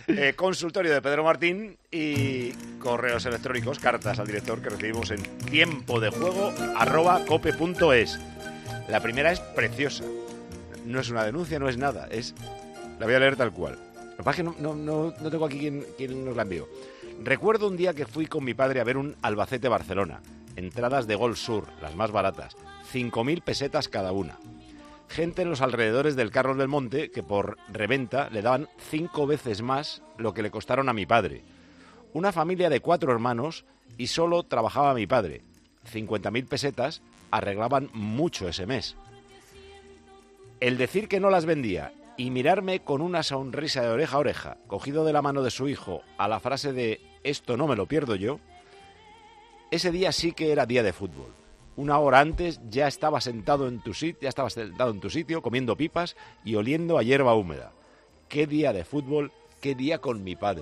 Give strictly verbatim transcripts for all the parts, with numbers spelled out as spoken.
Eh, consultorio de Pedro Martín y correos electrónicos, cartas al director que recibimos en tiempo de juego arroba cope punto es. La primera es preciosa. No es una denuncia, no es nada. Es la voy a leer tal cual. Lo que pasa es que no, no, no, no tengo aquí quien, quien nos la envió. Recuerdo un día que fui con mi padre a ver un Albacete-Barcelona. Entradas de Gol Sur, las más baratas. cinco mil pesetas cada una. Gente en los alrededores del Carros del Monte que por reventa le daban cinco veces más lo que le costaron a mi padre. Una familia de cuatro hermanos y solo trabajaba mi padre. cincuenta mil pesetas arreglaban mucho ese mes. El decir que no las vendía y mirarme con una sonrisa de oreja a oreja, cogido de la mano de su hijo, a la frase de «esto no me lo pierdo yo», ese día sí que era día de fútbol. Una hora antes ya estaba sentado en tu sitio, ya estaba sentado en tu sitio, comiendo pipas y oliendo a hierba húmeda. Qué día de fútbol, qué día con mi padre.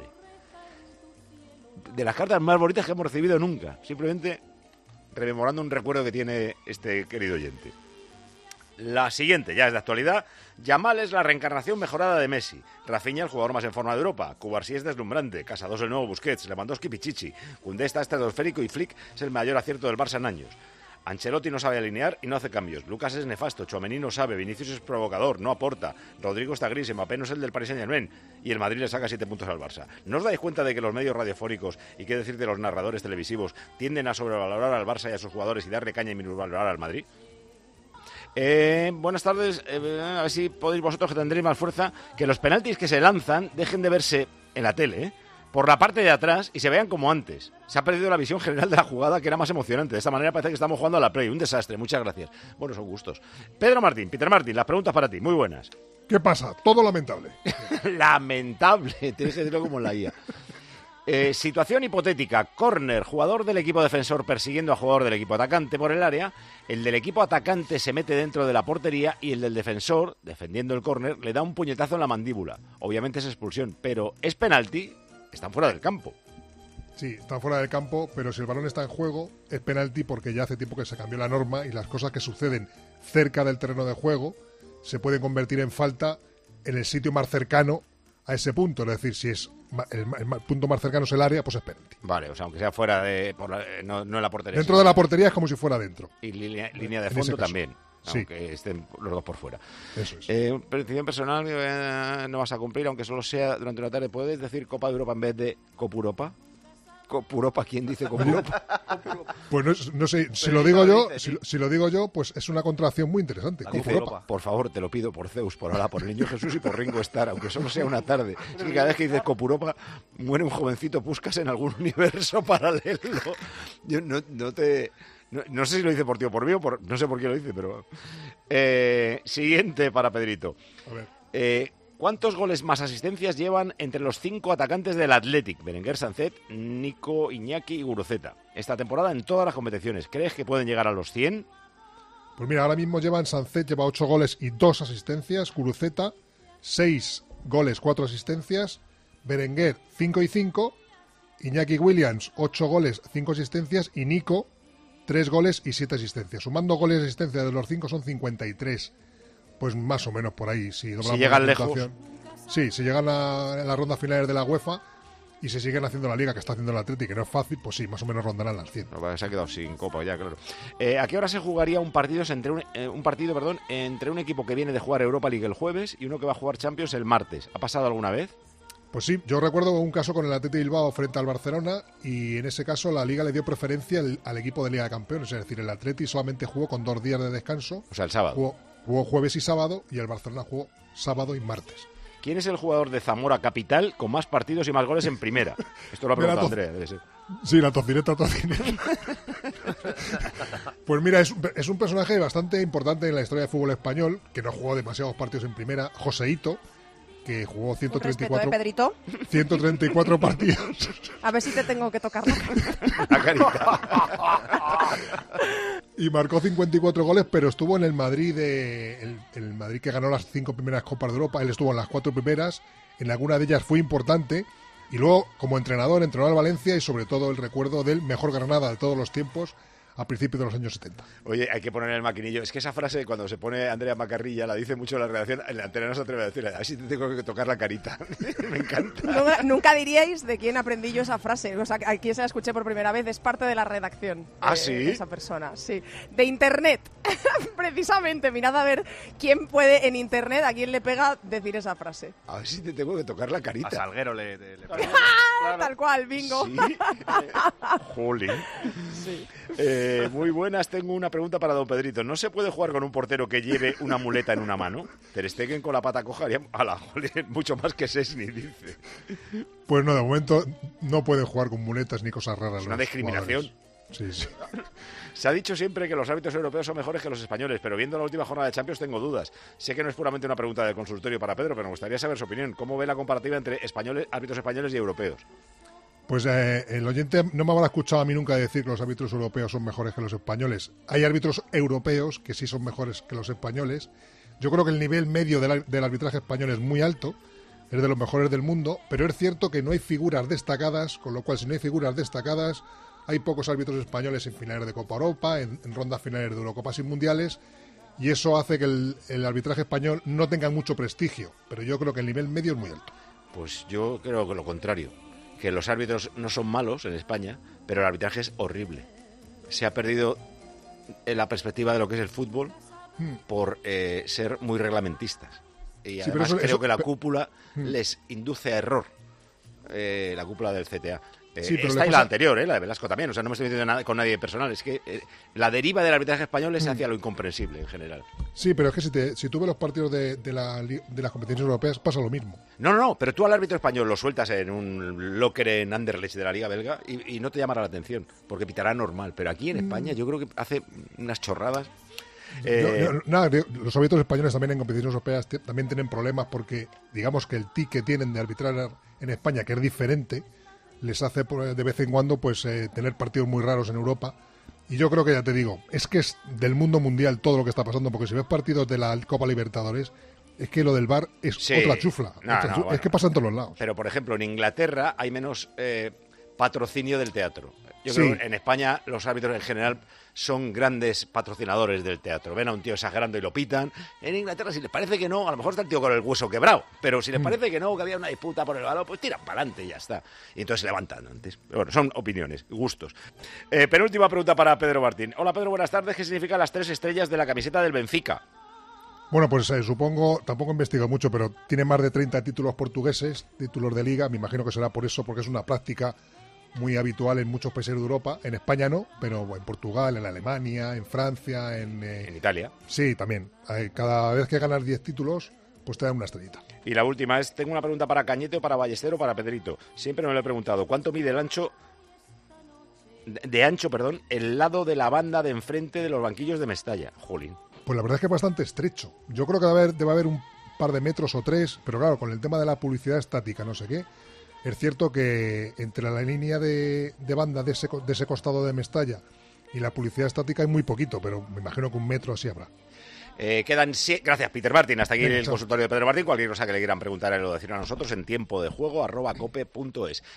De las cartas más bonitas que hemos recibido nunca. Simplemente rememorando un recuerdo que tiene este querido oyente. La siguiente, ya es de actualidad. Yamal es la reencarnación mejorada de Messi. Rafinha, el jugador más en forma de Europa. Cubarsí es deslumbrante. Casados el nuevo Busquets. Lewandowski Pichichi. Koundé está estratosférico y Flick es el mayor acierto del Barça en años. Ancelotti no sabe alinear y no hace cambios. Lucas es nefasto, Tchouaméni no sabe, Vinicius es provocador, no aporta, Rodrigo está gris, Mbappé no es el del Paris Saint-Germain y el Madrid le saca siete puntos al Barça. ¿No os dais cuenta de que los medios radiofónicos y qué decir de los narradores televisivos tienden a sobrevalorar al Barça y a sus jugadores y darle caña y minusvalorar al Madrid? Eh, buenas tardes, eh, a ver si podéis vosotros, que tendréis más fuerza, que los penaltis que se lanzan dejen de verse en la tele, ¿eh? por la parte de atrás y se vean como antes. Se ha perdido la visión general de la jugada, que era más emocionante. De esta manera parece que estamos jugando a la Play. Un desastre, muchas gracias. Bueno, son gustos. Pedro Martín, Peter Martín, las preguntas para ti, muy buenas. ¿Qué pasa? Todo lamentable. Lamentable, tienes que decirlo como en la I A. Eh, situación hipotética, córner, jugador del equipo defensor persiguiendo a jugador del equipo atacante por el área, el del equipo atacante se mete dentro de la portería y el del defensor, defendiendo el córner, le da un puñetazo en la mandíbula. Obviamente es expulsión, pero es penalti, están fuera del campo. Sí, están fuera del campo, pero si el balón está en juego, es penalti porque ya hace tiempo que se cambió la norma y las cosas que suceden cerca del terreno de juego se pueden convertir en falta en el sitio más cercano a ese punto. Es decir, si es el, el punto más cercano es el área, pues es penalti. Vale, o sea, aunque sea fuera de... Por la, no, no en la portería. Dentro de la portería es como si fuera dentro. Y línea, línea de fondo también. Sí. Aunque estén los dos por fuera. Eso es. Eh, decisión personal eh, no vas a cumplir, aunque solo sea durante una tarde. ¿Puedes decir Copa de Europa en vez de Copuropa? ¿Copuropa? ¿Quién dice Copuropa? Pues no, no sé, si lo digo yo, si, si lo digo yo, pues es una contracción muy interesante. Copuropa. Por favor, te lo pido por Zeus, por Alá, por el Niño Jesús y por Ringo Starr, aunque solo sea una tarde. Es que cada vez que dices Copuropa muere un jovencito Puskas en algún universo paralelo. Yo no, no te... No, no sé si lo dice por ti o por mí, o por, no sé por qué lo dice, pero... Eh, siguiente para Pedrito. A ver. Eh, ¿Cuántos goles más asistencias llevan entre los cinco atacantes del Athletic? Berenguer, Sancet, Nico, Iñaki y Guruceta. Esta temporada en todas las competiciones. ¿Crees que pueden llegar a los cien? Pues mira, ahora mismo llevan Sancet, lleva ocho goles y dos asistencias. Guruceta, seis goles, cuatro asistencias. Berenguer, cinco y cinco. Iñaki Williams, ocho goles, cinco asistencias. Y Nico, tres goles y siete asistencias. Sumando goles y asistencias de los cinco son cincuenta y tres. Pues más o menos por ahí. Si, si llegan lejos. Sí, si llegan a, a las rondas finales de la UEFA y se siguen haciendo la liga que está haciendo el Atlético, que no es fácil, pues sí, más o menos rondarán las cien. No, se ha quedado sin copa ya, claro. Eh, ¿A qué hora se jugaría un partido, entre un, eh, un partido perdón, entre un equipo que viene de jugar Europa League el jueves y uno que va a jugar Champions el martes? ¿Ha pasado alguna vez? Pues sí, yo recuerdo un caso con el Athletic Bilbao frente al Barcelona y en ese caso la Liga le dio preferencia al, al equipo de Liga de Campeones, es decir, el Athletic solamente jugó con dos días de descanso. O sea, el sábado. Jugó, jugó jueves y sábado y el Barcelona jugó sábado y martes. ¿Quién es el jugador de Zamora Capital con más partidos y más goles en primera? Esto lo ha preguntado Andrea, debe ser. Sí, la tocineta, tocineta. Pues mira, es, es un personaje bastante importante en la historia del fútbol español, que no jugó demasiados partidos en primera, Joseito, que jugó ciento treinta y cuatro, respeto, ¿eh, Pedrito? ciento treinta y cuatro partidos. A ver si te tengo que tocar la carita. Y marcó cincuenta y cuatro goles, pero estuvo en el Madrid, de, el, el Madrid que ganó las cinco primeras Copas de Europa. Él estuvo en las cuatro primeras, en alguna de ellas fue importante. Y luego, como entrenador, entrenó al Valencia y sobre todo el recuerdo del mejor Granada de todos los tiempos, a principios de los años setenta. Oye, hay que poner el maquinillo. Es que esa frase, cuando se pone Andrea Macarrilla, la dice mucho la redacción. En la antena no se atreve a decirla. A ver si te tengo que tocar la carita. Me encanta. Nunca, nunca diríais de quién aprendí yo esa frase. O sea, a quién se la escuché por primera vez. Es parte de la redacción. ¿Ah, de, sí? De esa persona, sí. De Internet. Precisamente. Mirad a ver quién puede en Internet, a quién le pega decir esa frase. A ver si te tengo que tocar la carita. A Salguero le... le, le... Claro. Tal cual, bingo. ¿Sí? Jolín. Sí. Eh, muy buenas, tengo una pregunta para don Pedrito. ¿No se puede jugar con un portero que lleve una muleta en una mano? Ter Stegen con la pata coja haría a la jolín, mucho más que Sesni, dice. Pues no, de momento no pueden jugar con muletas ni cosas raras. Es una discriminación. Sí, sí. Se ha dicho siempre que los árbitros europeos son mejores que los españoles, pero viendo la última jornada de Champions tengo dudas. Sé que no es puramente una pregunta de consultorio para Pedro, pero me gustaría saber su opinión. ¿Cómo ve la comparativa entre españoles, árbitros españoles y europeos? Pues eh, el oyente no me habrá escuchado a mí nunca decir que los árbitros europeos son mejores que los españoles. Hay árbitros europeos que sí son mejores que los españoles. Yo creo que el nivel medio del, del arbitraje español es muy alto, es de los mejores del mundo, pero es cierto que no hay figuras destacadas, con lo cual si no hay figuras destacadas, hay pocos árbitros españoles en finales de Copa Europa, en, en rondas finales de Eurocopas y Mundiales, y eso hace que el, el arbitraje español no tenga mucho prestigio, pero yo creo que el nivel medio es muy alto. Pues yo creo que lo contrario. Que los árbitros no son malos en España, pero el arbitraje es horrible. Se ha perdido la perspectiva de lo que es el fútbol hmm. por eh, ser muy reglamentistas. Y sí, además eso, creo eso, que la pero, cúpula hmm. les induce a error. Eh, la cúpula del C T A. Eh, sí, pero esta y pasa... la anterior, eh, la de Velasco también. O sea, no me estoy metiendo nada, con nadie personal. Es que eh, la deriva del arbitraje español es hacia lo incomprensible en general. Sí, pero es que si, te, si tú ves los partidos de, de, la, de las competiciones europeas, pasa lo mismo. No, no, no, pero tú al árbitro español lo sueltas en un locker en Anderlecht de la Liga Belga y, y no te llamará la atención, porque pitará normal. Pero aquí en España yo creo que hace unas chorradas. Eh... Yo, yo, nada, los árbitros españoles también en competiciones europeas t- también tienen problemas porque, digamos que el tic que tienen de arbitrar en España, que es diferente, les hace de vez en cuando pues eh, tener partidos muy raros en Europa. Y yo creo que, ya te digo, es que es del mundo mundial todo lo que está pasando, porque si ves partidos de la Copa Libertadores, es que lo del V A R es sí. otra chufla. No, otra no, chufla. Bueno, es que pasa en todos los lados. Pero, por ejemplo, en Inglaterra hay menos eh, patrocinio del teatro. Yo sí. creo que en España los árbitros en general son grandes patrocinadores del teatro. Ven a un tío exagerando y lo pitan. En Inglaterra, si les parece que no, a lo mejor está el tío con el hueso quebrado. Pero si les mm. parece que no, que había una disputa por el balón, pues tiran para adelante y ya está. Y entonces se levantan antes. Pero bueno, son opiniones, gustos. Eh, penúltima pregunta para Pedro Martín. Hola Pedro, buenas tardes. ¿Qué significan las tres estrellas de la camiseta del Benfica? Bueno, pues eh, supongo, tampoco he investigado mucho, pero tiene más de treinta títulos portugueses, títulos de liga. Me imagino que será por eso, porque es una práctica muy habitual en muchos países de Europa. En España no, pero bueno, en Portugal, en Alemania, en Francia, en... Eh, en Italia. Sí, también. Cada vez que ganas diez títulos, pues te dan una estrellita. Y la última es, tengo una pregunta para Cañete o para Ballester o para Pedrito. Siempre me lo he preguntado, ¿cuánto mide el ancho, de, de ancho, perdón, el lado de la banda de enfrente de los banquillos de Mestalla? Jolín. Pues la verdad es que es bastante estrecho. Yo creo que debe haber, debe haber un par de metros o tres, pero claro, con el tema de la publicidad estática, no sé qué, es cierto que entre la línea de, de banda de ese, de ese costado de Mestalla y la publicidad estática hay muy poquito, pero me imagino que un metro así habrá. Eh, quedan si... Gracias, Peter Martin. Hasta aquí Bien, el chao. consultorio de Pedro Martín. Cualquier cosa que le quieran preguntar, lo decir a nosotros en tiempo de juego arroba cope punto es.